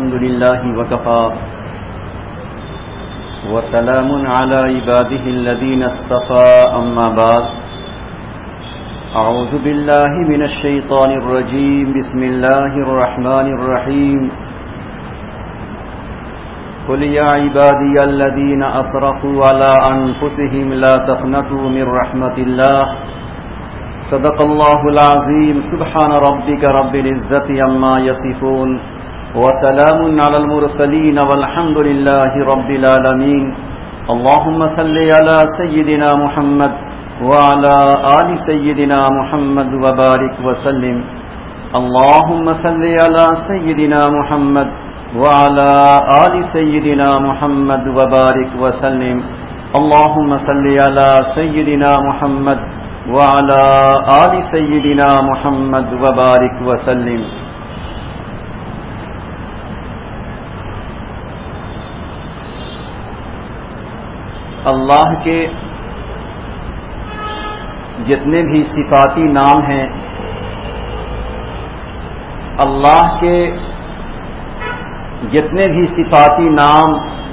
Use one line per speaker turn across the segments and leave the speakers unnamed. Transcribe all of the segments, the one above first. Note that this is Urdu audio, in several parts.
الحمد لله وكفى وسلام على عباده الذين اصطفى أما بعد أعوذ بالله من الشيطان الرجيم بسم الله الرحمن الرحيم قل يا عبادي الذين أسرفوا على أنفسهم لا تقنطوا من رحمة الله صدق الله العظيم سبحان ربك رب العزة عما يصفون وسلام على المرسلين والحمد لله رب العالمين اللهم صل على سيدنا محمد وعلى آل سيدنا محمد وبارك وسلم اللهم صل على سيدنا محمد وعلى آل سيدنا محمد وبارك وسلم اللهم صل على سيدنا محمد وعلى آل سيدنا محمد وبارك وسلم اللہ کے جتنے بھی صفاتی نام ہیں، اللہ کے جتنے بھی صفاتی نام،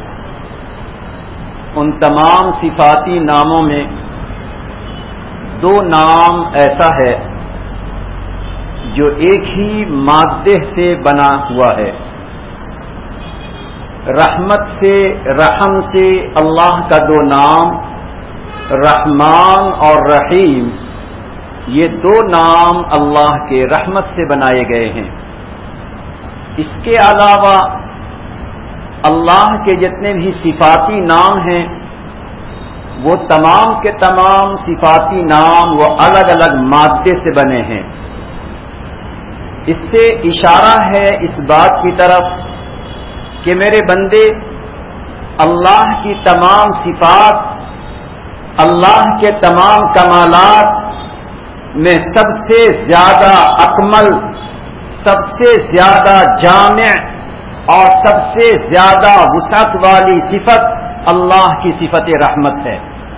ان تمام صفاتی ناموں میں دو نام ایسا ہے جو ایک ہی مادے سے بنا ہوا ہے۔ رحمت سے، رحم سے اللہ کا دو نام رحمان اور رحیم، یہ دو نام اللہ کے رحمت سے بنائے گئے ہیں۔ اس کے علاوہ اللہ کے جتنے بھی صفاتی نام ہیں وہ تمام کے تمام صفاتی نام وہ الگ الگ مادے سے بنے ہیں۔ اس سے اشارہ ہے اس بات کی طرف کہ میرے بندے، اللہ کی تمام صفات، اللہ کے تمام کمالات میں سب سے زیادہ اکمل، سب سے زیادہ جامع اور سب سے زیادہ وسعت والی صفت اللہ کی صفت رحمت ہے۔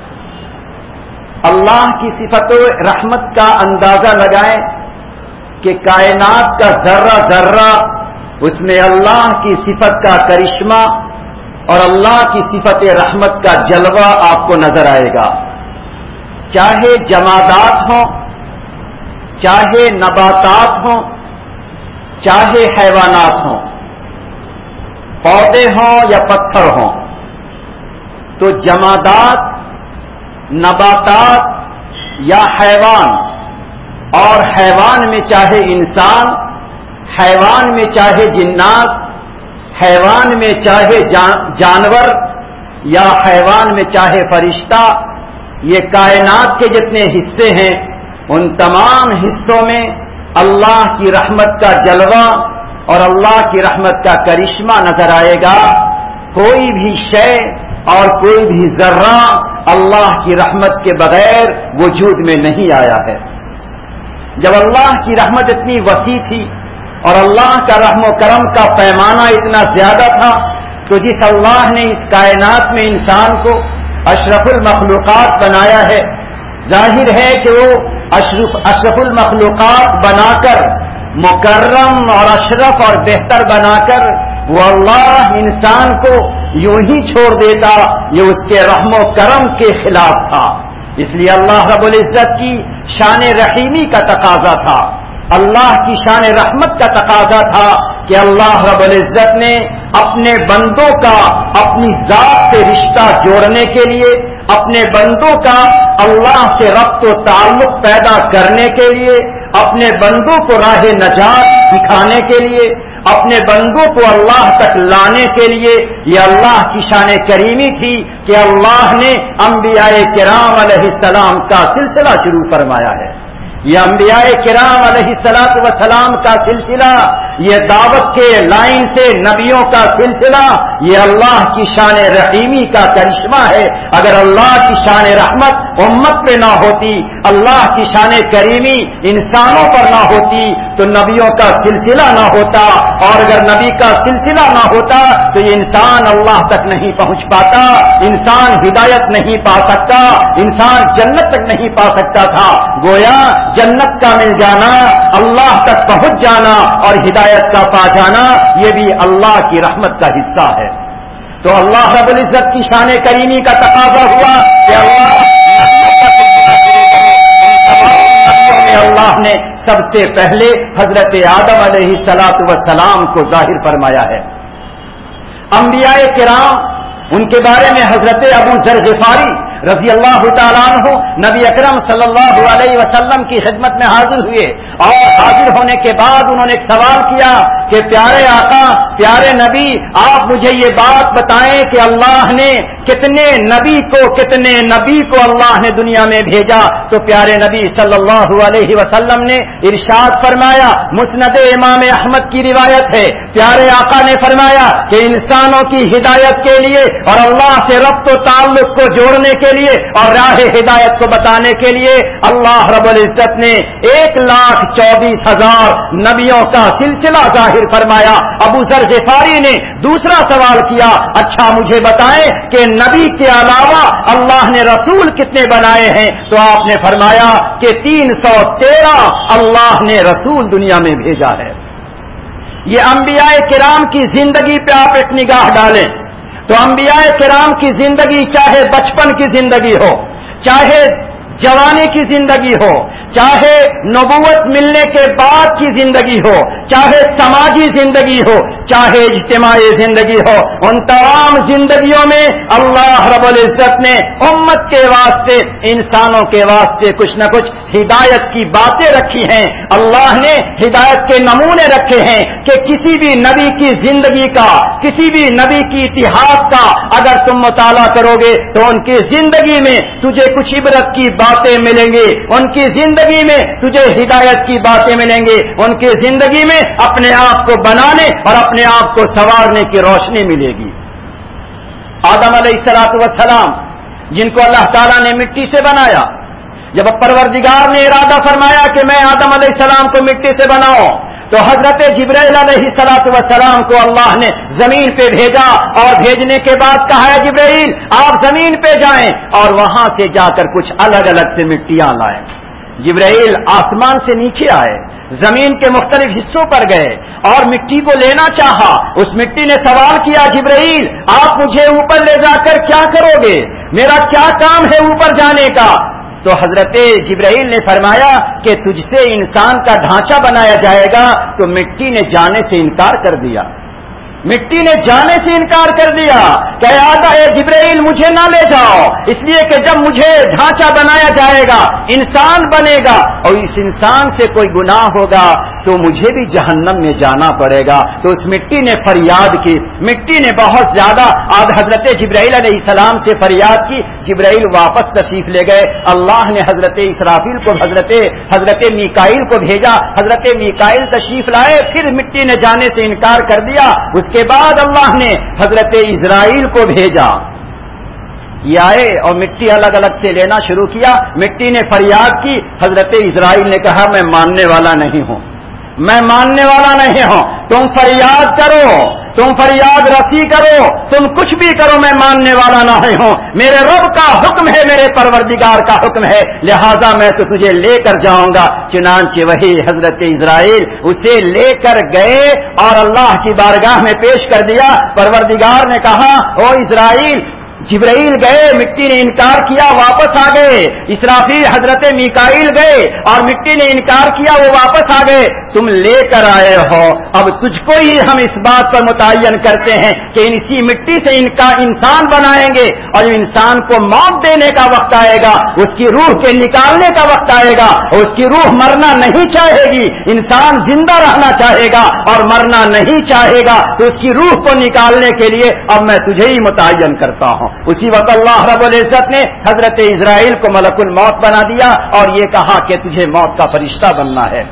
اللہ کی صفت رحمت کا اندازہ لگائیں کہ کائنات کا ذرہ ذرہ اس میں اللہ کی صفت کا کرشمہ اور اللہ کی صفت رحمت کا جلوہ آپ کو نظر آئے گا، چاہے جمادات ہوں، چاہے نباتات ہوں، چاہے حیوانات ہوں، پودے ہوں یا پتھر ہوں۔ تو جمادات، نباتات یا حیوان، اور حیوان میں چاہے انسان، حیوان میں چاہے جنات، حیوان میں چاہے جانور یا حیوان میں چاہے فرشتہ، یہ کائنات کے جتنے حصے ہیں ان تمام حصوں میں اللہ کی رحمت کا جلوہ اور اللہ کی رحمت کا کرشمہ نظر آئے گا۔ کوئی بھی شے اور کوئی بھی ذرہ اللہ کی رحمت کے بغیر وجود میں نہیں آیا ہے۔ جب اللہ کی رحمت اتنی وسیع تھی اور اللہ کا رحم و کرم کا پیمانہ اتنا زیادہ تھا تو جس اللہ نے اس کائنات میں انسان کو اشرف المخلوقات بنایا ہے، ظاہر ہے کہ وہ اشرف المخلوقات بنا کر، مکرم اور اشرف اور بہتر بنا کر وہ اللہ انسان کو یوں ہی چھوڑ دیتا، یہ اس کے رحم و کرم کے خلاف تھا۔ اس لیے اللہ رب العزت کی شان رحیمی کا تقاضا تھا، اللہ کی شان رحمت کا تقاضا تھا کہ اللہ رب العزت نے اپنے بندوں کا اپنی ذات سے رشتہ جوڑنے کے لیے، اپنے بندوں کا اللہ سے ربط و تعلق پیدا کرنے کے لیے، اپنے بندوں کو راہ نجات دکھانے کے لیے، اپنے بندوں کو اللہ تک لانے کے لیے، یہ اللہ کی شان کریمی تھی کہ اللہ نے انبیاء کرام علیہ السلام کا سلسلہ شروع فرمایا ہے۔ یہ انبیاء کرام علیہ السلام کا سلسلہ، یہ دعوت کے لائن سے نبیوں کا سلسلہ، یہ اللہ کی شان رحیمی کا کرشمہ ہے۔ اگر اللہ کی شان رحمت امت پہ نہ ہوتی، اللہ کی شان کریمی انسانوں پر نہ ہوتی تو نبیوں کا سلسلہ نہ ہوتا، اور اگر نبی کا سلسلہ نہ ہوتا تو یہ انسان اللہ تک نہیں پہنچ پاتا، انسان ہدایت نہیں پا سکتا، انسان جنت تک نہیں پا سکتا تھا۔ گویا جنت کا مل جانا، اللہ تک پہنچ جانا اور ہدایت ہدایت کا پا جانا یہ بھی اللہ کی رحمت کا حصہ ہے۔ تو اللہ رب العزت کی شان کریمی کا تقاضا ہوا کہ اللہ میں اللہ نے سب سے پہلے حضرت آدم علیہ الصلوۃ والسلام کو ظاہر فرمایا ہے۔ انبیاء کرام ان کے بارے میں حضرت ابو ذر غفاری رضی اللہ تعالیٰ عنہ نبی اکرم صلی اللہ علیہ وسلم کی خدمت میں حاضر ہوئے، اور حاضر ہونے کے بعد انہوں نے ایک سوال کیا کہ پیارے آقا، پیارے نبی، آپ مجھے یہ بات بتائیں کہ اللہ نے کتنے نبی کو اللہ نے دنیا میں بھیجا؟ تو پیارے نبی صلی اللہ علیہ وسلم نے ارشاد فرمایا، مسند امام احمد کی روایت ہے، پیارے آقا نے فرمایا کہ انسانوں کی ہدایت کے لیے اور اللہ سے ربط و تعلق کو جوڑنے کے لیے اور راہ ہدایت کو بتانے کے لیے اللہ رب العزت نے 1,24,000 نبیوں کا سلسلہ ظاہر فرمایا۔ ابو ذر غفاری نے دوسرا سوال کیا، اچھا مجھے بتائیں کہ نبی کے علاوہ اللہ نے رسول کتنے بنائے ہیں؟ تو آپ نے فرمایا کہ 313 اللہ نے رسول دنیا میں بھیجا ہے۔ یہ انبیاء کرام کی زندگی پہ آپ ایک نگاہ ڈالیں تو انبیاء کرام کی زندگی، چاہے بچپن کی زندگی ہو، چاہے جوانی کی زندگی ہو، چاہے نبوت ملنے کے بعد کی زندگی ہو، چاہے سماجی زندگی ہو، چاہے اجتماعی زندگی ہو، ان تمام زندگیوں میں اللہ رب العزت نے امت کے واسطے، انسانوں کے واسطے کچھ نہ کچھ ہدایت کی باتیں رکھی ہیں۔ اللہ نے ہدایت کے نمونے رکھے ہیں کہ کسی بھی نبی کی زندگی کا، کسی بھی نبی کی اتحاد کا اگر تم مطالعہ کرو گے تو ان کی زندگی میں تجھے کچھ عبرت کی باتیں ملیں گی، ان کی زندگی میں تجھے ہدایت کی باتیں ملیں گی، ان کی زندگی میں اپنے آپ کو بنانے اور اپنے آپ کو سنوارنے کی روشنی ملے گی۔ آدم علیہ الصلوۃ والسلام جن کو اللہ تعالیٰ نے مٹی سے بنایا، جب پروردگار نے ارادہ فرمایا کہ میں آدم علیہ السلام کو مٹی سے بناؤں تو حضرت جبرائیل علیہ الصلوۃ والسلام کو اللہ نے زمین پہ بھیجا، اور بھیجنے کے بعد کہا ہے جبرائیل آپ زمین پہ جائیں اور وہاں سے جا کر کچھ الگ الگ سے مٹیاں لائیں۔ جبرائیل آسمان سے نیچے آئے، زمین کے مختلف حصوں پر گئے اور مٹی کو لینا چاہا۔ اس مٹی نے سوال کیا، جبرائیل آپ مجھے اوپر لے جا کر کیا کرو گے؟ میرا کیا کام ہے اوپر جانے کا؟ تو حضرت جبرائیل نے فرمایا کہ تجھ سے انسان کا ڈھانچہ بنایا جائے گا۔ تو مٹی نے جانے سے انکار کر دیا، مٹی نے جانے سے انکار کر دیا کہ اے جبرائیل مجھے نہ لے جاؤ، اس لیے کہ جب مجھے ڈھانچہ بنایا جائے گا، انسان بنے گا اور اس انسان سے کوئی گناہ ہوگا تو مجھے بھی جہنم میں جانا پڑے گا۔ تو اس مٹی نے فریاد کی، مٹی نے بہت زیادہ حضرت جبرائیل علیہ السلام سے فریاد کی۔ جبرائیل واپس تشریف لے گئے۔ اللہ نے حضرت اسرافیل کو حضرت میکائیل کو بھیجا، حضرت میکائیل تشریف لائے، پھر مٹی نے جانے سے انکار کر دیا۔ اس کے بعد اللہ نے حضرت اسرائیل کو بھیجا، یہ آئے اور مٹی الگ الگ سے لینا شروع کیا۔ مٹی نے فریاد کی، حضرت اسرائیل نے کہا میں ماننے والا نہیں ہوں، میں ماننے والا نہیں ہوں، تم فریاد کرو، تم فریاد رسی کرو، تم کچھ بھی کرو، میں ماننے والا نہیں ہوں، میرے رب کا حکم ہے، میرے پروردگار کا حکم ہے، لہذا میں تو تجھے لے کر جاؤں گا۔ چنانچہ وہی حضرت اسرائیل اسے لے کر گئے اور اللہ کی بارگاہ میں پیش کر دیا۔ پروردگار نے کہا او اسرائیل، جبرائیل گئے، مٹی نے انکار کیا، واپس آ گئے۔ اسرافیل حضرت میکائیل گئے اور مٹی نے انکار کیا، وہ واپس آ گئے۔ تم لے کر آئے ہو، اب تجھ کو ہی ہم اس بات پر متعین کرتے ہیں کہ اسی مٹی سے انسان بنائیں گے، اور انسان کو موت دینے کا وقت آئے گا، اس کی روح کے نکالنے کا وقت آئے گا، اور اس کی روح مرنا نہیں چاہے گی، انسان زندہ رہنا چاہے گا اور مرنا نہیں چاہے گا، تو اس کی روح کو نکالنے کے لیے اب میں تجھے ہی متعین کرتا ہوں۔ اسی وقت اللہ رب العزت نے حضرت اسرائیل کو ملک الموت بنا دیا اور یہ کہا کہ تجھے موت کا فرشتہ بننا ہے۔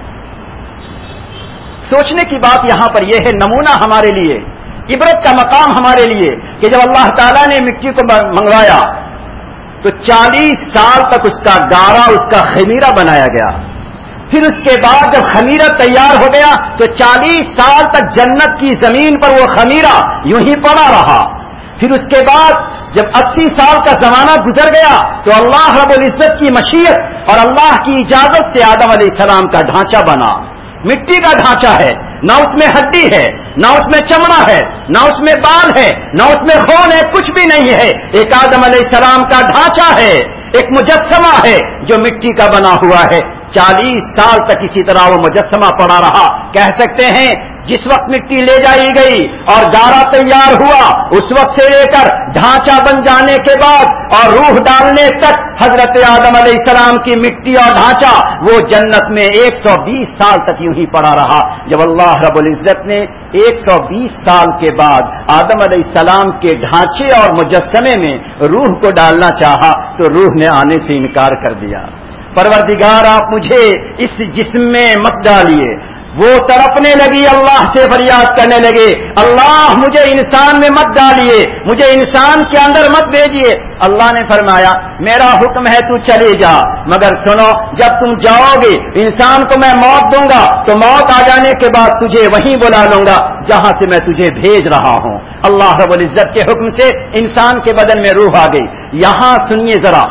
سوچنے کی بات یہاں پر یہ ہے، نمونہ ہمارے لیے، عبرت کا مقام ہمارے لیے، کہ جب اللہ تعالیٰ نے مٹی کو منگوایا تو 40 سال تک اس کا گارا، اس کا خمیرہ بنایا گیا۔ پھر اس کے بعد جب خمیرہ تیار ہو گیا تو 40 سال تک جنت کی زمین پر وہ خمیرہ یوں ہی پڑا رہا۔ پھر اس کے بعد جب 80 سال کا زمانہ گزر گیا تو اللہ رب العزت کی مشیت اور اللہ کی اجازت سے آدم علیہ السلام کا ڈھانچہ بنا، مٹی کا ڈھانچہ ہے، نہ اس میں ہڈی ہے، نہ اس میں چمڑا ہے، نہ اس میں بال ہے، نہ اس میں خون ہے، کچھ بھی نہیں ہے. ایک آدم علیہ السلام کا ڈھانچہ ہے، ایک مجسمہ ہے جو مٹی کا بنا ہوا ہے. 40 سال تک اسی طرح وہ مجسمہ پڑا رہا. کہہ سکتے ہیں جس وقت مٹی لے جائی گئی اور گارا تیار ہوا، اس وقت سے لے کر ڈھانچہ بن جانے کے بعد اور روح ڈالنے تک حضرت آدم علیہ السلام کی مٹی اور ڈھانچہ وہ جنت میں 120 سال تک یوں ہی پڑا رہا. جب اللہ رب العزت نے 120 سال کے بعد آدم علیہ السلام کے ڈھانچے اور مجسمے میں روح کو ڈالنا چاہا تو روح نے آنے سے انکار کر دیا. پروردگار آپ مجھے اس جسم میں مت ڈالیے. وہ تڑپنے لگی، اللہ سے فریاد کرنے لگے، اللہ مجھے انسان میں مت ڈالیے، مجھے انسان کے اندر مت بھیجیے. اللہ نے فرمایا میرا حکم ہے تو چلے جا، مگر سنو جب تم جاؤ گے انسان کو میں موت دوں گا تو موت آ جانے کے بعد تجھے وہیں بلا لوں گا جہاں سے میں تجھے بھیج رہا ہوں. اللہ رب العزت کے حکم سے انسان کے بدن میں روح آ گئی. یہاں سنیے ذرا،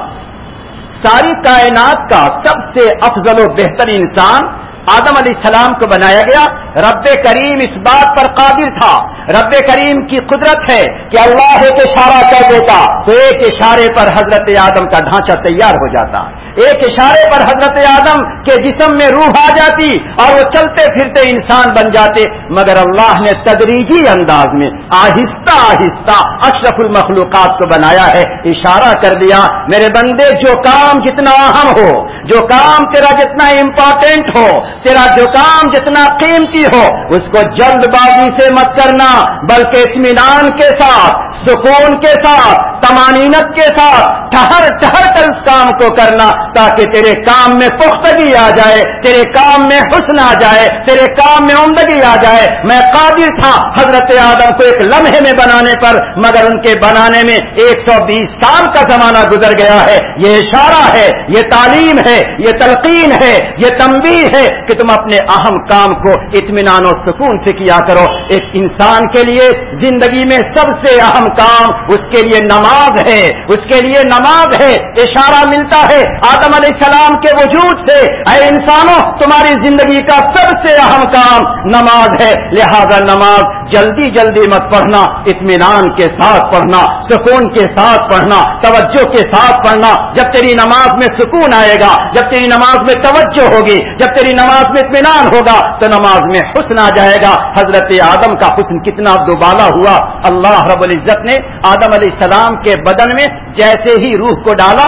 ساری کائنات کا سب سے افضل و بہتر انسان آدم علیہ السلام کو بنایا گیا. رب کریم اس بات پر قادر تھا، رب کریم کی قدرت ہے کہ اللہ ایک اشارہ کر دیتا تو ایک اشارے پر حضرت آدم کا ڈھانچہ تیار ہو جاتا، ایک اشارے پر حضرت آدم کے جسم میں روح آ جاتی اور وہ چلتے پھرتے انسان بن جاتے. مگر اللہ نے تدریجی انداز میں آہستہ آہستہ اشرف المخلوقات کو بنایا ہے. اشارہ کر دیا میرے بندے جو کام جتنا اہم ہو، جو کام تیرا جتنا امپورٹنٹ ہو، تیرا جو کام جتنا قیمتی ہو، اس کو جلد بازی سے مت کرنا بلکہ اطمینان کے ساتھ، سکون کے ساتھ، طمانینت کے ساتھ ٹھہر ٹھہر کر اس کام کو کرنا تاکہ تیرے کام میں پختگی آ جائے، تیرے کام میں حسن آ جائے، تیرے کام میں عمدگی آ جائے. میں قادر تھا حضرت آدم کو ایک لمحے میں بنانے پر، مگر ان کے بنانے میں 120 سال کا زمانہ گزر گیا ہے. یہ اشارہ ہے، یہ تعلیم ہے، یہ تلقین ہے، یہ تنبیہ ہے کہ تم اپنے اہم کام کو اطمینان و سکون سے کیا کرو. ایک انسان کے لیے زندگی میں سب سے اہم کام اس کے لیے نماز ہے، اس کے لیے نماز ہے. اشارہ ملتا ہے آدم علیہ السلام کے وجود سے، اے انسانوں تمہاری زندگی کا سب سے اہم کام نماز ہے، لہذا نماز جلدی جلدی مت پڑھنا، اطمینان کے ساتھ پڑھنا، سکون کے ساتھ پڑھنا، توجہ کے ساتھ پڑھنا. جب تیری نماز میں سکون آئے گا، جب تیری نماز میں توجہ ہوگی، جب تیری نماز میں اطمینان ہوگا تو نماز میں حسن آ جائے گا. حضرت آدم کا حسن کتنا دوبالا ہوا. اللہ رب العزت نے آدم علیہ السلام کے بدن میں جیسے ہی روح کو ڈالا،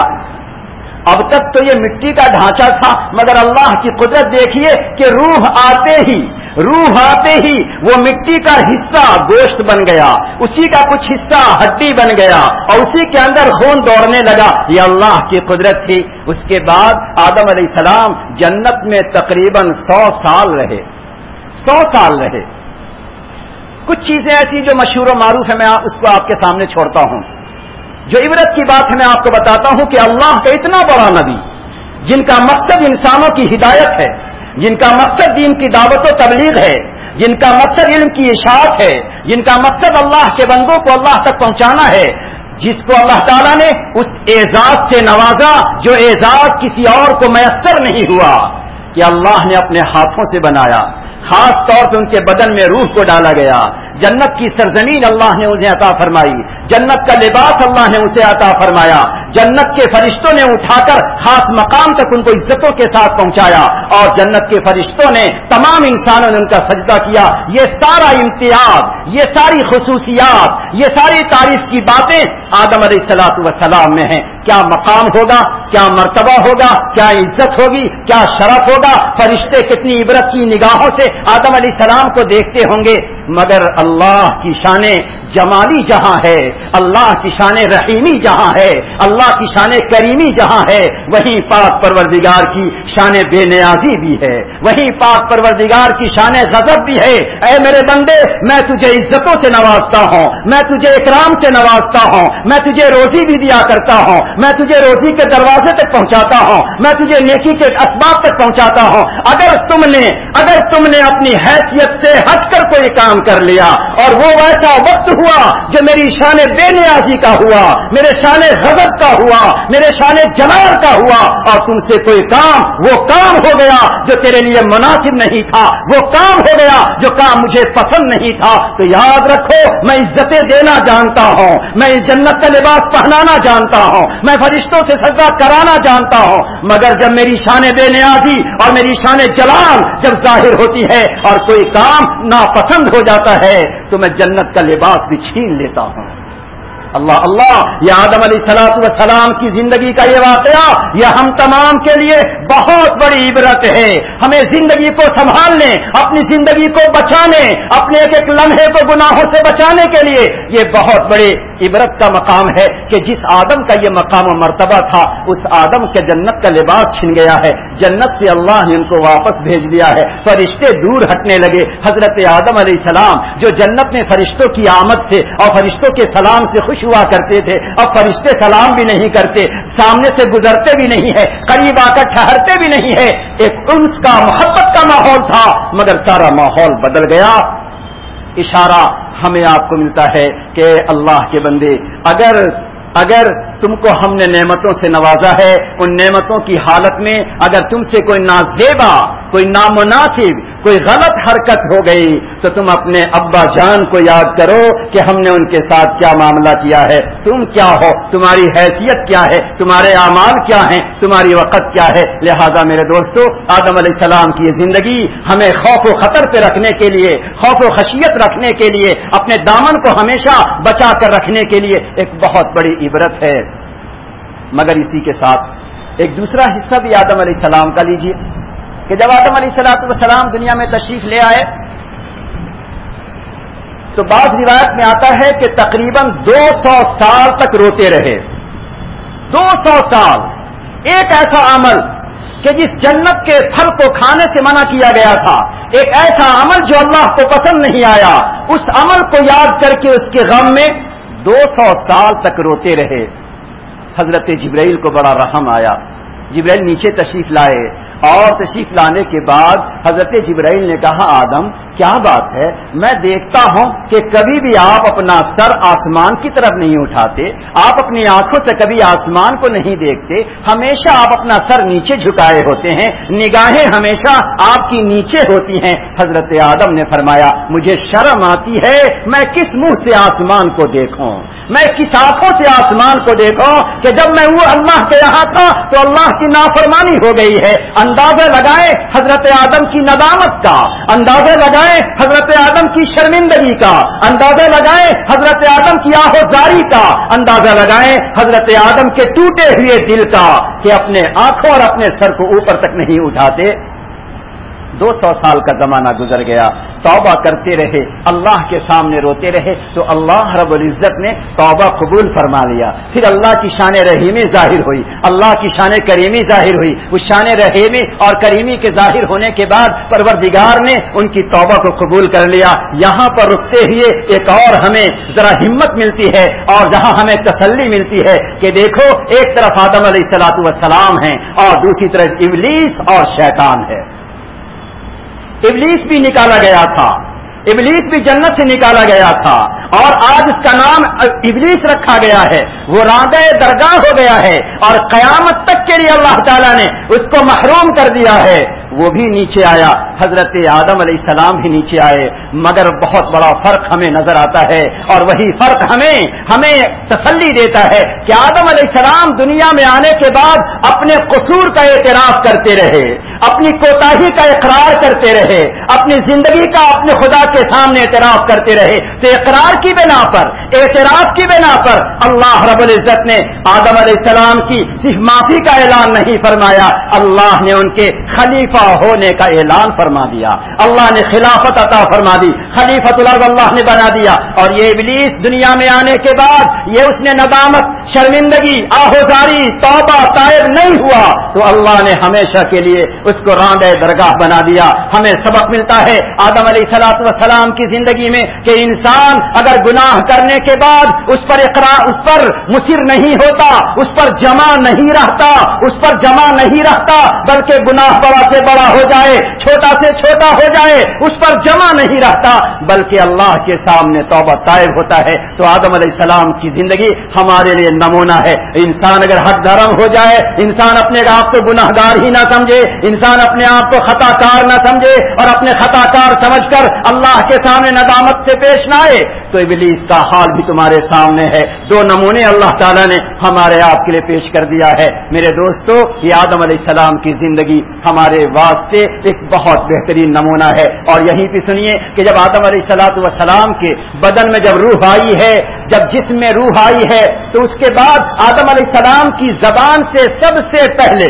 اب تک تو یہ مٹی کا ڈھانچہ تھا، مگر اللہ کی قدرت دیکھیے کہ روح آتے ہی وہ مٹی کا حصہ گوشت بن گیا، اسی کا کچھ حصہ ہڈی بن گیا اور اسی کے اندر خون دوڑنے لگا. یہ اللہ کی قدرت تھی. اس کے بعد آدم علیہ السلام جنت میں تقریباً 100 سال رہے. 100 سال رہے. کچھ چیزیں ایسی جو مشہور و معروف ہے، میں اس کو آپ کے سامنے چھوڑتا ہوں. جو عبرت کی بات ہے میں آپ کو بتاتا ہوں کہ اللہ کا اتنا بڑا نبی جن کا مقصد انسانوں کی ہدایت ہے، جن کا مقصد دین کی دعوت و تبلیغ ہے، جن کا مقصد علم کی اشاعت ہے، جن کا مقصد اللہ کے بندوں کو اللہ تک پہنچانا ہے، جس کو اللہ تعالیٰ نے اس اعزاز سے نوازا جو اعزاز کسی اور کو میسر نہیں ہوا کہ اللہ نے اپنے ہاتھوں سے بنایا. خاص طور پہ ان کے بدن میں روح کو ڈالا گیا. جنت کی سرزمین اللہ نے انہیں عطا فرمائی، جنت کا لباس اللہ نے اسے عطا فرمایا، جنت کے فرشتوں نے اٹھا کر خاص مقام تک ان کو عزتوں کے ساتھ پہنچایا اور جنت کے فرشتوں نے تمام انسانوں نے ان کا سجدہ کیا. یہ سارا امتیاز، یہ ساری خصوصیات، یہ ساری تعریف کی باتیں آدم علیہ الصلوۃ والسلام میں ہیں. کیا مقام ہوگا، کیا مرتبہ ہوگا، کیا عزت ہوگی، کیا شرف ہوگا. فرشتے کتنی عبرت کی نگاہوں سے آدم علیہ السلام کو دیکھتے ہوں گے. مگر اللہ کی شان جمالی جہاں ہے، اللہ کی شان رحیمی جہاں ہے، اللہ کی شان کریمی جہاں ہے، وہیں پاک پروردگار کی شان بے نیازی بھی ہے، وہیں پاک پروردگار کی شان غضب بھی ہے. اے میرے بندے، میں تجھے عزتوں سے نوازتا ہوں، میں تجھے اکرام سے نوازتا ہوں، میں تجھے روزی بھی دیا کرتا ہوں، میں تجھے روزی کے دروازے تک پہنچاتا ہوں، میں تجھے نیکی کے اسباب تک پہنچاتا ہوں. اگر تم نے اپنی حیثیت سے ہٹ کر کوئی کام کر لیا اور وہ ویسا وقت ہوا جو میری شان بے نیازی کا ہوا، میرے شان غضب کا ہوا، میرے شان جلال کا ہوا، اور تم سے کوئی کام وہ کام ہو گیا جو تیرے لیے مناسب نہیں تھا، وہ کام ہو گیا جو کام مجھے پسند نہیں تھا، تو یاد رکھو میں عزتیں دینا جانتا ہوں، میں جنت کا لباس پہنانا جانتا ہوں، میں فرشتوں سے سجدہ کرانا جانتا ہوں، مگر جب میری شان بے نیازی اور میری شان جلال جب ظاہر ہوتی ہے اور کوئی کام ناپسند ہو جاتا ہے تو میں جنت کا لباس بھی چھین لیتا ہوں۔ اللہ اللہ، یہ آدم علیہ السلام کی زندگی کا یہ واقعہ یہ ہم تمام کے لیے بہت بڑی عبرت ہے۔ ہمیں زندگی کو سنبھالنے، اپنی زندگی کو بچانے، اپنے ایک ایک لمحے کو گناہوں سے بچانے کے لیے یہ بہت بڑی عبرت کا مقام ہے کہ جس آدم کا یہ مقام و مرتبہ تھا اس آدم کے جنت کا لباس چھن گیا ہے، جنت سے اللہ نے ان کو واپس بھیج دیا ہے، فرشتے دور ہٹنے لگے۔ حضرت آدم علیہ السلام جو جنت میں فرشتوں کی آمد سے اور فرشتوں کے سلام سے خوش ہوا کرتے تھے، اب فرشتے سلام بھی نہیں کرتے، سامنے سے گزرتے بھی نہیں ہے، قریب آ کر ٹھہرتے بھی نہیں ہے۔ ایک انس کا محبت کا ماحول تھا، مگر سارا ماحول بدل گیا۔ اشارہ ہمیں آپ کو ملتا ہے کہ اللہ کے بندے اگر تم کو ہم نے نعمتوں سے نوازا ہے، ان نعمتوں کی حالت میں اگر تم سے کوئی نازیبا، کوئی نامناسب، کوئی غلط حرکت ہو گئی تو تم اپنے ابا جان کو یاد کرو کہ ہم نے ان کے ساتھ کیا معاملہ کیا ہے، تم کیا ہو، تمہاری حیثیت کیا ہے، تمہارے اعمال کیا ہیں، تمہاری وقت کیا ہے۔ لہذا میرے دوستو، آدم علیہ السلام کی یہ زندگی ہمیں خوف و خطر پہ رکھنے کے لیے، خوف و خشیت رکھنے کے لیے، اپنے دامن کو ہمیشہ بچا کر رکھنے کے لیے ایک بہت بڑی عبرت ہے۔ مگر اسی کے ساتھ ایک دوسرا حصہ بھی آدم علیہ السلام کا لیجیے کہ جب آدم علیہ السلام دنیا میں تشریف لے آئے تو بعض روایت میں آتا ہے کہ تقریباً 200 سال تک روتے رہے۔ 200 سال ایک ایسا عمل کہ جس جنت کے پھل کو کھانے سے منع کیا گیا تھا، ایک ایسا عمل جو اللہ کو پسند نہیں آیا، اس عمل کو یاد کر کے اس کے غم میں 200 سال تک روتے رہے۔ حضرت جبرائیل کو بڑا رحم آیا، جبرائیل نیچے تشریف لائے اور تشریف لانے کے بعد حضرت جبرائیل نے کہا آدم کیا بات ہے، میں دیکھتا ہوں کہ کبھی بھی آپ اپنا سر آسمان کی طرف نہیں اٹھاتے، آپ اپنی آنکھوں سے کبھی آسمان کو نہیں دیکھتے، ہمیشہ آپ اپنا سر نیچے جھکائے ہوتے ہیں، نگاہیں ہمیشہ آپ کی نیچے ہوتی ہیں۔ حضرت آدم نے فرمایا مجھے شرم آتی ہے، میں کس منہ سے آسمان کو دیکھوں، میں کس آنکھوں سے آسمان کو دیکھوں کہ جب میں وہ اللہ کے یہاں تھا تو اللہ کی نافرمانی ہو گئی ہے۔ اندازہ لگائیں حضرت آدم کی ندامت کا، اندازہ لگائیں حضرت آدم کی شرمندگی کا، اندازہ لگائیں حضرت آدم کی آہوزاری کا، اندازہ لگائیں حضرت آدم کے ٹوٹے ہوئے دل کا کہ اپنے آنکھوں اور اپنے سر کو اوپر تک نہیں اٹھاتے۔ 200 سال کا زمانہ گزر گیا، توبہ کرتے رہے، اللہ کے سامنے روتے رہے، تو اللہ رب العزت نے توبہ قبول فرما لیا۔ پھر اللہ کی شان رحیمی ظاہر ہوئی، اللہ کی شان کریمی ظاہر ہوئی۔ اس شان رحیمی اور کریمی کے ظاہر ہونے کے بعد پروردگار نے ان کی توبہ کو قبول کر لیا۔ یہاں پر رکتے ہوئے ایک اور ہمیں ذرا ہمت ملتی ہے اور جہاں ہمیں تسلی ملتی ہے کہ دیکھو ایک طرف آدم علیہ السلام ہیں اور دوسری طرف ابلیس اور شیطان ہے۔ ابلیس بھی نکالا گیا تھا، ابلیس بھی جنت سے نکالا گیا تھا اور آج اس کا نام ابلیس رکھا گیا ہے، وہ راندہ درگاہ ہو گیا ہے اور قیامت تک کے لیے اللہ تعالیٰ نے اس کو محروم کر دیا ہے۔ وہ بھی نیچے آیا، حضرت آدم علیہ السلام بھی نیچے آئے، مگر بہت بڑا فرق ہمیں نظر آتا ہے اور وہی فرق ہمیں تسلی دیتا ہے کہ آدم علیہ السلام دنیا میں آنے کے بعد اپنے قصور کا اعتراف کرتے رہے، اپنی کوتاہی کا اقرار کرتے رہے، اپنی زندگی کا اپنے خدا کے سامنے اعتراف کرتے رہے۔ تو اقرار کی بنا پر، اعتراف کی بنا پر اللہ رب العزت نے آدم علیہ السلام کی صرف معافی کا اعلان نہیں فرمایا، اللہ نے ان کے خلیفہ ہونے کا اعلان فرما دیا، اللہ نے خلافت عطا فرما دی، خلیفۃ الارض اللہ نے بنا دیا۔ اور یہ ابلیس دنیا میں آنے کے بعد یہ اس نے ندامت، شرمندگی، آہوزاری، توبہ، تائب نہیں ہوا تو اللہ نے ہمیشہ کے لیے اس کو راندہ درگاہ بنا دیا. ہمیں سبق ملتا ہے آدم علیہ السلام کی زندگی میں کہ انسان اگر گناہ کرنے کے بعد اس پر مصر نہیں ہوتا, اس پر جمع نہیں رہتا, بلکہ گناہ بڑا سے بڑا ہو جائے, چھوٹا سے چھوٹا ہو جائے, اس پر جمع نہیں رہتا, بلکہ اللہ کے سامنے توبہ طائب ہوتا ہے. تو آدم علیہ السلام کی زندگی ہمارے لیے نمونہ ہے. انسان اگر حق دھرم ہو جائے, انسان اپنے آپ کو گناہگار ہی نہ سمجھے, انسان اپنے آپ کو خطا کار نہ سمجھے اور اپنے خطا کار سمجھ کر اللہ کے سامنے ندامت سے پیش نہ آئے, تو ابلیس کا حال بھی تمہارے سامنے ہے. دو نمونے اللہ تعالیٰ نے ہمارے آپ کے لیے پیش کر دیا ہے. میرے دوستو, یہ آدم علیہ السلام کی زندگی ہمارے واسطے ایک بہت بہترین نمونہ ہے. اور یہیں پہ سنیے کہ جب آدم علیہ السلام کے بدن میں جب روح آئی ہے, جب جسم میں روح آئی ہے, تو اس کے بعد آدم علیہ السلام کی زبان سے سب سے پہلے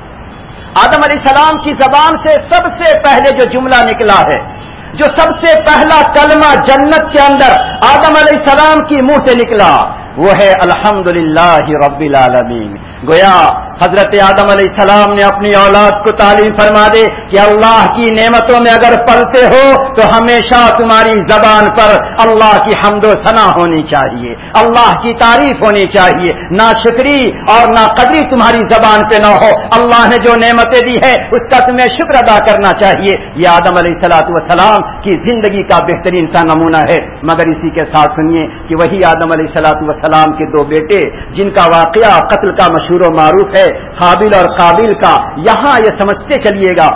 آدم علیہ السلام کی زبان سے سب سے پہلے جو جملہ نکلا ہے, جو سب سے پہلا کلمہ جنت کے اندر آدم علیہ السلام کی منہ سے نکلا, وہ ہے الحمدللہ رب العالمین. گویا حضرت آدم علیہ السلام نے اپنی اولاد کو تعلیم فرما دے کہ اللہ کی نعمتوں میں اگر پلتے ہو تو ہمیشہ تمہاری زبان پر اللہ کی حمد و ثنا ہونی چاہیے, اللہ کی تعریف ہونی چاہیے, نہ شکری اور نہ قدری تمہاری زبان پہ نہ ہو. اللہ نے جو نعمتیں دی ہے اس کا تمہیں شکر ادا کرنا چاہیے. یہ آدم علیہ السلام کی زندگی کا بہترین سا نمونہ ہے. مگر اسی کے ساتھ سنیے کہ وہی آدم علیہ السلام کے دو بیٹے جن کا واقعہ قتل کا مشہور و معروف ہے, حابیل اور قابیل کا, یہاں یہ سمجھتے چلیے گا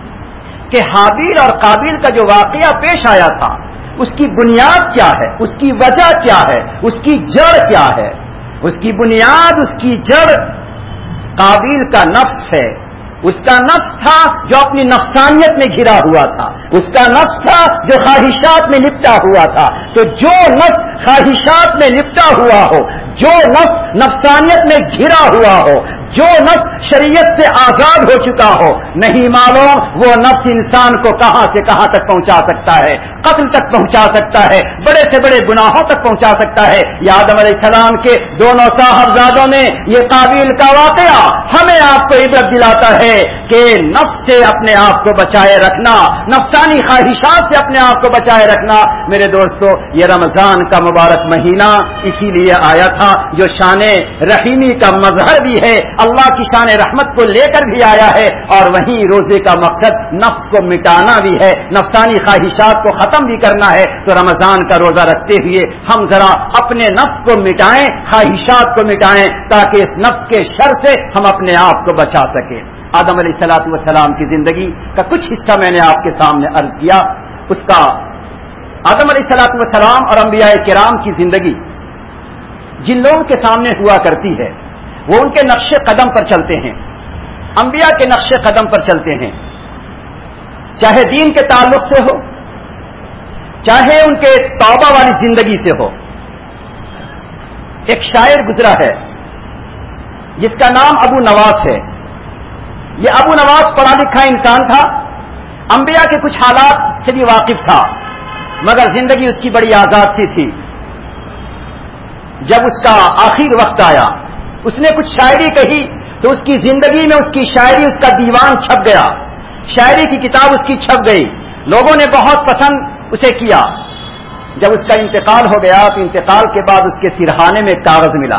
کہ حابیل اور قابیل کا جو واقعہ پیش آیا تھا اس کی بنیاد کیا ہے, اس کی وجہ کیا ہے, اس کی جڑ کیا ہے. اس کی بنیاد, اس کی جڑ قابیل کا نفس ہے. اس کا نفس تھا جو اپنی نفسانیت میں گھرا ہوا تھا, اس کا نفس تھا جو خواہشات میں لپٹا ہوا تھا. تو جو نفس خواہشات میں لپٹا ہوا ہو, جو نفس نفسانیت میں گھرا ہوا ہو, جو نفس شریعت سے آزاد ہو چکا ہو, نہیں معلوم وہ نفس انسان کو کہاں سے کہاں تک پہنچا سکتا ہے, قتل تک پہنچا سکتا ہے, بڑے سے بڑے گناہوں تک پہنچا سکتا ہے. یہ آدم علیہ السلام کے دونوں صاحبزادوں میں یہ قابیل کا واقعہ ہمیں آپ کو عبرت دلاتا ہے کہ نفس سے اپنے آپ کو بچائے رکھنا, نفسانی خواہشات سے اپنے آپ کو بچائے رکھنا. میرے دوستو, یہ رمضان کا مبارک مہینہ اسی لیے آیا تھا جو شان رحیمی کا مظہر بھی ہے, اللہ کی شان رحمت کو لے کر بھی آیا ہے, اور وہیں روزے کا مقصد نفس کو مٹانا بھی ہے, نفسانی خواہشات کو ختم بھی کرنا ہے. تو رمضان کا روزہ رکھتے ہوئے ہم ذرا اپنے نفس کو مٹائیں, خواہشات کو مٹائیں, تاکہ اس نفس کے شر سے ہم اپنے آپ کو بچا سکیں. آدم علیہ السلام کی زندگی کا کچھ حصہ میں نے آپ کے سامنے عرض کیا. اس کا آدم علیہ السلام اور انبیاء کرام کی زندگی جن لوگوں کے سامنے ہوا کرتی ہے وہ ان کے نقش قدم پر چلتے ہیں, انبیاء کے نقش قدم پر چلتے ہیں, چاہے دین کے تعلق سے ہو, چاہے ان کے توبہ والی زندگی سے ہو. ایک شاعر گزرا ہے جس کا نام ابو نواس ہے. یہ ابو نواس پڑھا لکھا انسان تھا, انبیاء کے کچھ حالات سے بھی واقف تھا, مگر زندگی اس کی بڑی آزاد سی تھی. جب اس کا آخر وقت آیا, اس نے کچھ شاعری کہی تو اس کی زندگی میں اس کی شاعری, اس کا دیوان چھپ گیا, شاعری کی کتاب اس کی چھپ گئی, لوگوں نے بہت پسند اسے کیا. جب اس کا انتقال ہو گیا تو انتقال کے بعد اس کے سرہانے میں ایک کاغذ ملا.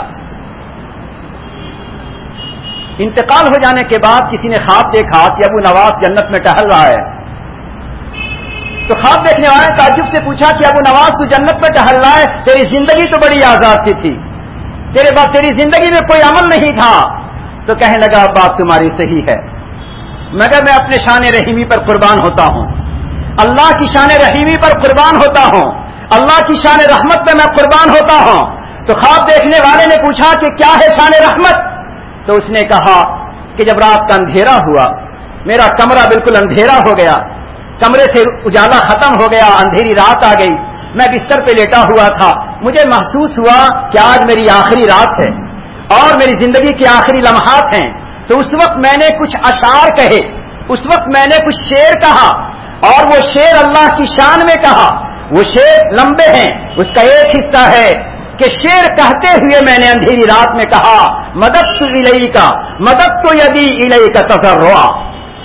انتقال ہو جانے کے بعد کسی نے خواب دیکھا کہ ابو نواس جنت میں ٹہل رہا ہے. تو خواب دیکھنے والے نے تعجب سے پوچھا کہ ابو نواس تو جنت میں ٹہل رہا ہے, تیری زندگی تو بڑی آزاد سی تھی, تیری زندگی میں کوئی عمل نہیں تھا. تو کہنے لگا بات تمہاری صحیح ہے, مگر میں اپنے شان رحیمی پر قربان ہوتا ہوں, اللہ کی شان رحیمی پر قربان ہوتا ہوں, اللہ کی شان رحمت پہ میں قربان ہوتا ہوں. تو خواب دیکھنے والے نے پوچھا کہ کیا ہے شان رحمت؟ تو اس نے کہا کہ جب رات کا اندھیرا ہوا, میرا کمرہ بالکل اندھیرا ہو گیا, کمرے سے اجالا ختم ہو گیا, اندھیری رات آ گئی, میں بستر پہ لیٹا ہوا تھا, مجھے محسوس ہوا کہ آج میری آخری رات ہے اور میری زندگی کے آخری لمحات ہیں. تو اس وقت میں نے کچھ اشعار کہے, اس وقت میں نے کچھ شعر کہا, اور وہ شعر اللہ کی شان میں کہا. وہ شعر لمبے ہیں, اس کا ایک حصہ ہے کہ شعر کہتے ہوئے میں نے اندھیری رات میں کہا مدد تو الیکا, مدد تو یدی الیکا تضرعا,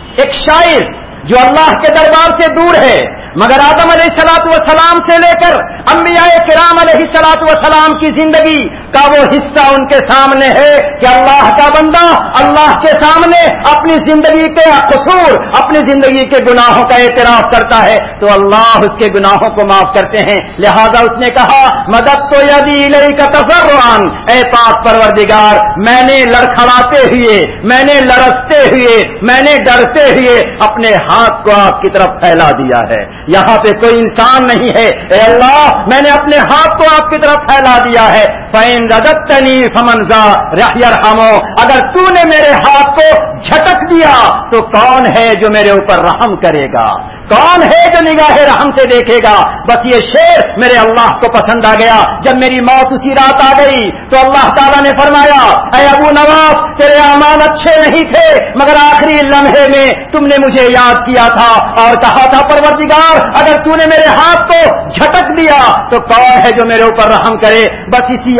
ایک شاعر جو اللہ کے دربار سے دور ہے مگر آدم علیہ الصلوۃ والسلام سے لے کر انبیاء کرام علیہ الصلوۃ والسلام کی زندگی کا وہ حصہ ان کے سامنے ہے کہ اللہ کا بندہ اللہ کے سامنے اپنی زندگی کے قصور، اپنی زندگی کے گناہوں کا اعتراف کرتا ہے تو اللہ اس کے گناہوں کو معاف کرتے ہیں. لہذا اس نے کہا مدد تو یدی الیک تضرعا، اے پاک پروردگار میں نے لڑکھڑاتے ہوئے، میں نے لرزتے ہوئے، میں نے ڈرتے ہوئے اپنے ہاتھ کو آپ کی طرف پھیلا دیا ہے. یہاں پہ کوئی انسان نہیں ہے، اے اللہ میں نے اپنے ہاتھ کو آپ کی طرف پھیلا دیا ہے. فَإِن رَدَدْتَنِي فَمَنْ ذَا يَرْحَمُ، اگر تو نے میرے ہاتھ کو جھٹک دیا تو کون ہے جو میرے اوپر رحم کرے گا، کون ہے جو نگاہ رحم سے دیکھے گا. بس یہ شعر میرے اللہ کو پسند آ گیا. جب میری موت اسی رات آ گئی تو اللہ تعالیٰ نے فرمایا اے ابو نواس تیرے اعمال اچھے نہیں تھے مگر آخری لمحے میں تم نے مجھے یاد کیا تھا اور کہا تھا پروردگار اگر تو نے میرے ہاتھ کو جھٹک دیا تو کون ہے جو میرے اوپر رحم کرے. بس اسی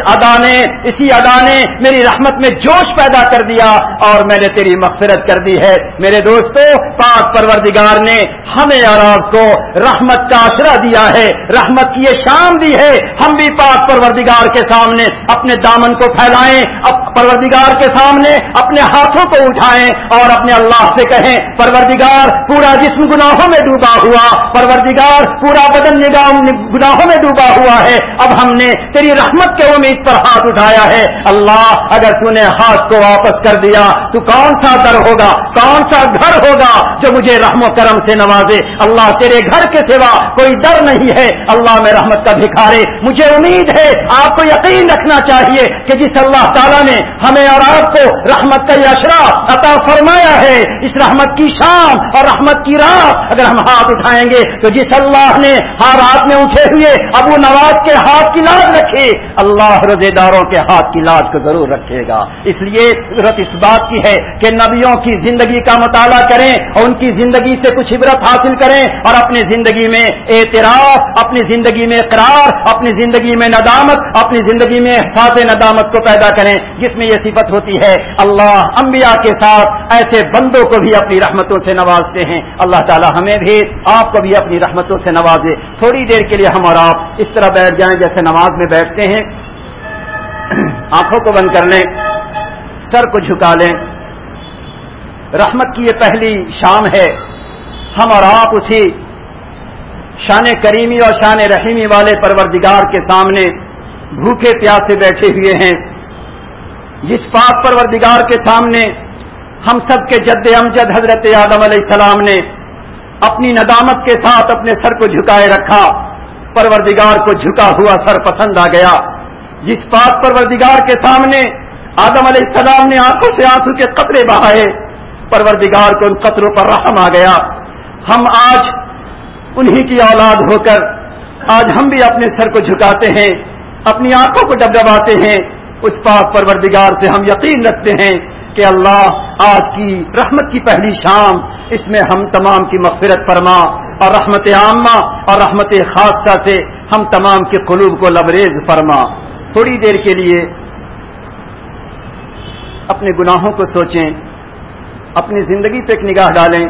ادا نے میری رحمت میں جوش پیدا کر دیا اور میں نے تیری مغفرت کر دی ہے. میرے دوستو پاک پروردگار نے ہمیں اور آپ کو رحمت کا عشرہ دیا ہے، رحمت کی یہ شام دی ہے. ہم بھی پاک پروردگار کے سامنے اپنے دامن کو پھیلائیں، پروردگار کے سامنے اپنے ہاتھوں کو اٹھائیں اور اپنے اللہ سے کہیں پروردگار پورا جسم گناہوں میں ڈوبا ہوا، پروردگار پورا بدن گناہوں میں ڈوبا ہوا ہے، اب ہم نے تیری رحمت کے امید پر ہاتھ اٹھایا ہے. اللہ اگر تو نے ہاتھ کو واپس کر دیا تو کون سا در ہوگا، کون سا گھر ہوگا جو مجھے رحم و کرم سے نوازے. اللہ تیرے گھر کے سوا کوئی در نہیں ہے. اللہ میں رحمت کا بھکارے، مجھے امید ہے آپ کو یقین رکھنا چاہیے کہ جس اللہ تعالیٰ نے ہمیں اور آپ کو رحمت کا یہ عشرہ عطا فرمایا ہے، اس رحمت کی شام اور رحمت کی رات اگر ہم ہاتھ اٹھائیں گے تو جس اللہ نے ہر رات میں اٹھے ہوئے ابو نواز کے ہاتھ کی لاج رکھی، اللہ روزے داروں کے ہاتھ کی لاج کو ضرور رکھے گا. اس لیے ضرورت اس بات کی ہے کہ نبیوں کی زندگی کا مطالعہ کریں اور ان کی زندگی سے کچھ عبرت حاصل کریں اور اپنی زندگی میں اعتراف، اپنی زندگی میں اقرار، اپنی زندگی میں ندامت، اپنی زندگی میں احساس ندامت کو پیدا کریں جس میں یہ صفت ہوتی ہے. اللہ انبیاء کے ساتھ ایسے بندوں کو بھی اپنی رحمتوں سے نوازتے ہیں. اللہ تعالی ہمیں بھی آپ کو بھی اپنی رحمتوں سے نوازے. تھوڑی دیر کے لیے ہم اور آپ اس طرح بیٹھ جائیں جیسے نماز میں بیٹھتے ہیں، آنکھوں کو بند کر لیں، سر کو جھکا لیں. رحمت کی یہ پہلی شام ہے. ہم اور آپ اسی شان کریمی اور شان رحیمی والے پروردگار کے سامنے بھوکے پیاسے بیٹھے ہوئے ہیں، جس پاک پروردگار کے سامنے ہم سب کے جد امجد حضرت آدم علیہ السلام نے اپنی ندامت کے ساتھ اپنے سر کو جھکائے رکھا. پروردگار کو جھکا ہوا سر پسند آ گیا. جس پاک پروردگار کے سامنے آدم علیہ السلام نے آنکھوں سے آنسو کے قطرے بہائے، پروردگار کو ان قطروں پر رحم آ گیا. ہم آج انہی کی اولاد ہو کر آج ہم بھی اپنے سر کو جھکاتے ہیں، اپنی آنکھوں کو ڈبڈباتے ہیں. اس پاک پروردگار سے ہم یقین رکھتے ہیں کہ اللہ آج کی رحمت کی پہلی شام، اس میں ہم تمام کی مغفرت فرما اور رحمت عامہ اور رحمت خاصہ سے ہم تمام کے قلوب کو لبریز فرما. تھوڑی دیر کے لیے اپنے گناہوں کو سوچیں، اپنی زندگی پہ ایک نگاہ ڈالیں،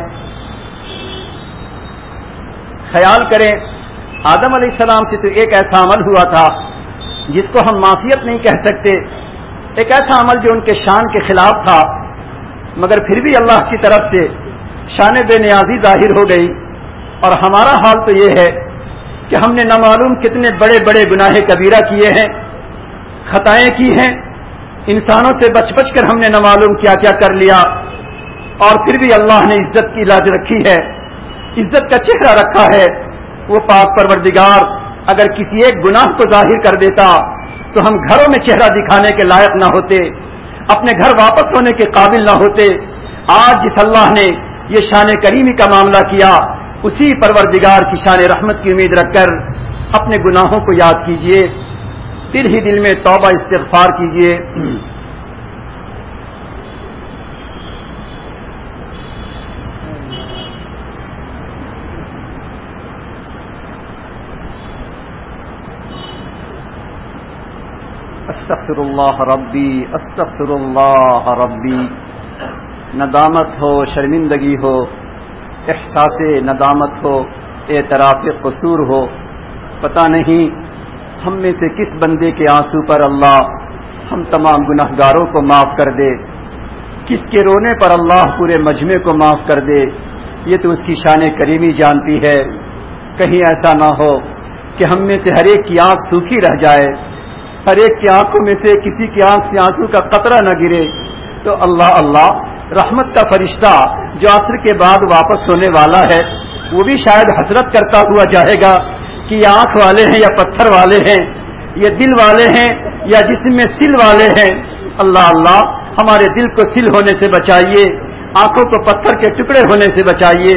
خیال کریں آدم علیہ السلام سے تو ایک ایسا عمل ہوا تھا جس کو ہم معصیت نہیں کہہ سکتے، ایک ایسا عمل جو ان کے شان کے خلاف تھا، مگر پھر بھی اللہ کی طرف سے شان بے نیازی ظاہر ہو گئی. اور ہمارا حال تو یہ ہے کہ ہم نے نہ معلوم کتنے بڑے بڑے گناہ کبیرہ کیے ہیں، خطائیں کی ہیں، انسانوں سے بچ بچ کر ہم نے نہ معلوم کیا کیا کر لیا، اور پھر بھی اللہ نے عزت کی لاج رکھی ہے، عزت کا چہرہ رکھا ہے. وہ پاک پروردگار اگر کسی ایک گناہ کو ظاہر کر دیتا تو ہم گھروں میں چہرہ دکھانے کے لائق نہ ہوتے، اپنے گھر واپس ہونے کے قابل نہ ہوتے. آج جس اللہ نے یہ شان کریمی کا معاملہ کیا، اسی پروردگار کی شان رحمت کی امید رکھ کر اپنے گناہوں کو یاد کیجئے، دل ہی دل میں توبہ استغفار کیجئے. استغفر اللہ ربی استغفر اللہ ربی ندامت ہو، شرمندگی ہو، احساس ندامت ہو، اعتراف قصور ہو، پتہ نہیں ہم میں سے کس بندے کے آنسو پر اللہ ہم تمام گنہگاروں کو معاف کر دے، کس کے رونے پر اللہ پورے مجمع کو معاف کر دے، یہ تو اس کی شان کریمی جانتی ہے۔ کہیں ایسا نہ ہو کہ ہم میں سے ہر ایک کی آنکھ سوکھی رہ جائے، ہر ایک کی آنکھوں میں سے کسی کی آنکھ سے آنسو کا قطرہ نہ گرے۔ تو اللہ اللہ رحمت کا فرشتہ جو عصر کے بعد واپس ہونے والا ہے وہ بھی شاید حسرت کرتا ہوا جائے گا کہ یہ آنکھ والے ہیں یا پتھر والے ہیں، یہ دل والے ہیں یا جسم میں سل والے ہیں۔ اللہ اللہ ہمارے دل کو سل ہونے سے بچائیے، آنکھوں کو پتھر کے ٹکڑے ہونے سے بچائیے۔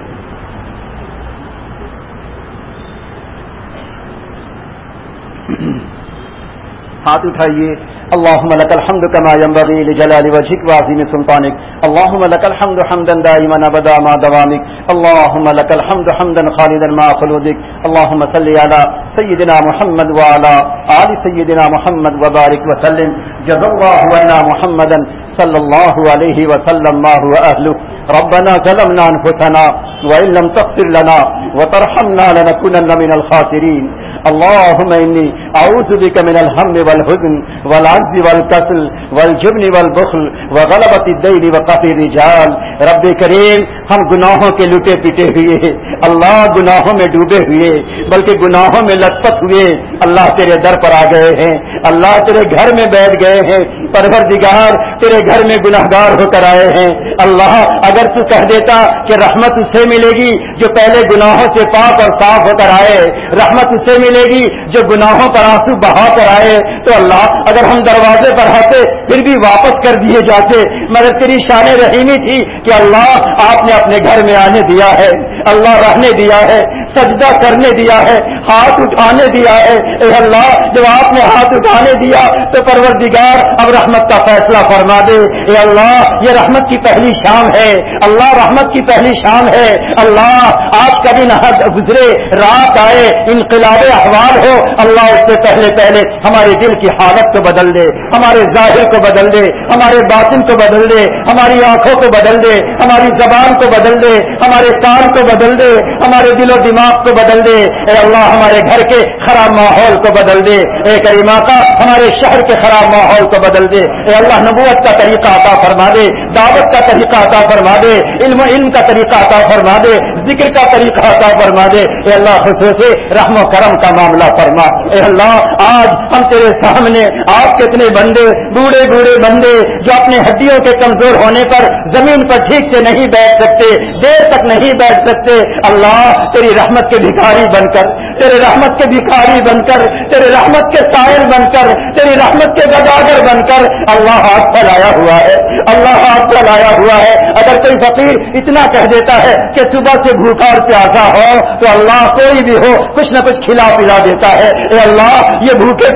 ہاتھ اٹھائیے۔ اللهم لك الحمد كما ينبغي لجلال وجهك وعظيم سلطانك، اللهم لك الحمد حمدا دائما ابدا مع دوامك، اللهم لك الحمد حمدا خالدا مع خلودك، اللهم صل على سيدنا محمد وعلى آل سيدنا محمد وبارك وسلم، جزا الله عنا محمدا صلى الله عليه وسلم ما هو أهله، ربنا ظلمنا أنفسنا وإن لم تغفر لنا وترحمنا لنكونن من الخاسرين، اللهم إني أعوذ بك من الهم والحزن والعجز والكسل والجبن والبخل وغلبة الدين وقهر الرجال۔ رب کریم ہم گناہوں کے لٹے پٹے ہوئے، اللہ گناہوں میں ڈوبے ہوئے، بلکہ گناہوں میں لت پت ہوئے اللہ تیرے در پر آ گئے ہیں، اللہ تیرے گھر میں بیٹھ گئے ہیں، پروردگار تیرے گھر میں گناہگار ہو کر آئے ہیں۔ اللہ اگر تو کہہ دیتا کہ رحمت اسے ملے گی جو پہلے گناہوں سے پاک اور صاف ہو کر آئے، رحمت اسے ملے گی جو گناہوں پر آنسو بہا کر آئے، تو اللہ اگر ہم دروازے پر آتے پھر بھی واپس کر دیے جاتے، مگر تیری شان رحیمی تھی کہ اللہ آپ نے اپنے گھر میں آنے دیا ہے، اللہ رہنے دیا ہے، سجدہ کرنے دیا ہے، ہاتھ اٹھانے دیا ہے۔ اے اللہ جب آپ نے ہاتھ اٹھانے دیا تو پروردگار اب رحمت کا فیصلہ فرما دے۔ اے اللہ یہ رحمت کی پہلی شام ہے، اللہ رحمت کی پہلی شام ہے۔ اللہ آج کا دن گزرے، رات آئے، انقلاب احوال ہو، اللہ اس سے پہلے پہلے ہمارے دل کی حالت کو بدل دے، ہمارے ظاہر کو بدل دے، ہمارے باطن کو بدل دے، ہماری آنکھوں کو بدل دے، ہماری زبان کو بدل دے، ہمارے کان کو بدل دے، ہمارے دل و دماغ کو بدل دے۔ اے اللہ ہمارے گھر کے خراب ماحول کو بدل دے، اے کریم آقا ہمارے شہر کے خراب ماحول کو بدل دے۔ اے اللہ نبوت کا طریقہ عطا فرما دے، دعوت کا طریقہ عطا فرما دے، علم کا طریقہ عطا فرما دے، ذکر کا طریقہ عطا فرما دے۔ اے اللہ خصوصی رحم و کرم کا معاملہ فرما۔ اے اللہ آج ہم تیرے سامنے آپ کتنے بندے، بوڑھے بوڑھے بندے جو اپنے ہڈیوں کے کمزور ہونے پر زمین پر ٹھیک سے نہیں بیٹھ سکتے، دیر تک نہیں بیٹھ سکتے، اللہ تیری رحمت کے بھکاری بن کر، تیرے رحمت کے بھکاری بن کر، تیرے رحمت کے سائل بن کر، تیری رحمت کے گداگر بن کر اللہ ہاتھ پھیلایا ہوا ہے، اللہ ہاتھ پھیلایا ہوا ہے۔ اگر کوئی فقیر اتنا کہہ دیتا ہے کہ صبح سے بھوکا اور پیاسا ہو تو اللہ کوئی بھی ہو کچھ نہ کچھ کھلا پلا دیتا ہے۔ اے اللہ یہ بھوکے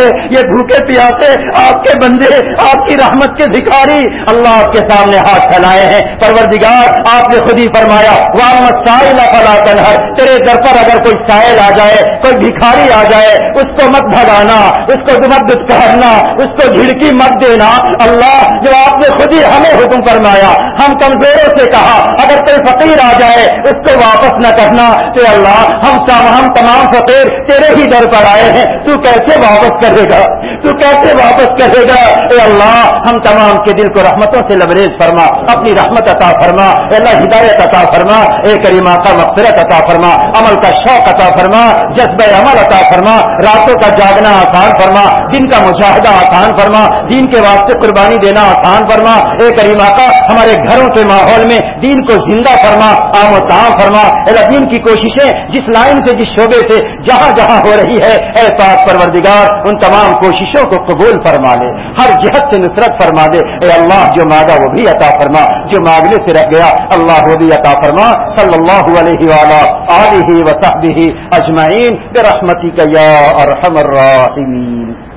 پیاسے آپ کے بندے، آپ کی رحمت کے بھکاری اللہ آپ کے سامنے ہاتھ پھیلائے ہیں۔ پروردگار آپ نے خود ہی فرمایا وَأَمَّا السَّائِلَ فَلَا تَنْهَرْ، تیرے در پر اگر کوئی سائل آ جائے، کوئی بھکاری آ جائے، اس کو مت بھگانا، اس کو مت دھتکارنا، اس کو جھڑکی مت دینا۔ اللہ جو آپ نے خود ہی ہمیں حکم فرمایا، ہم کمزوروں سے کہا اگر کوئی فقیر آ جائے اس کو واپس نہ کرنا، تو اللہ ہم تمام فقیر تیرے ہی در پر آئے ہیں، تو کیسے واپس کرے گا؟ تو کیسے واپس کرے گا؟ اے اللہ ہم تمام کے دل کو رحمتوں سے لبریز فرما، اپنی رحمت عطا فرما، اے اللہ ہدایت عطا فرما، اے کریم آقا مغفرت عطا فرما، عمل کا شوق عطا فرما، جذبہ عمل عطا فرما، راتوں کا جاگنا آسان فرما، دن کا مجاہدہ آسان فرما، دین کے واسطے قربانی دینا آسان فرما، اے کریم آقا ہمارے گھروں کے ماحول میں دین کو زندہ فرما، عام و تام فرما، اے اللہ دین کی کوششیں جس لائن سے جس شعبے سے جہاں جہاں ہو رہی ہے اے پاک پروردگار ان تمام کوششوں کو قبول فرما لے، ہر جہت سے نصرت فرما دے۔ اے اللہ جو مانگا وہ بھی عطا فرما، جو مانگنے سے رہ گیا اللہ وہ بھی عطا فرما۔ صلی اللہ علیہ وآلہ آلہ وصحبہ اجمعین برحمتک یا ارحم الراحمین۔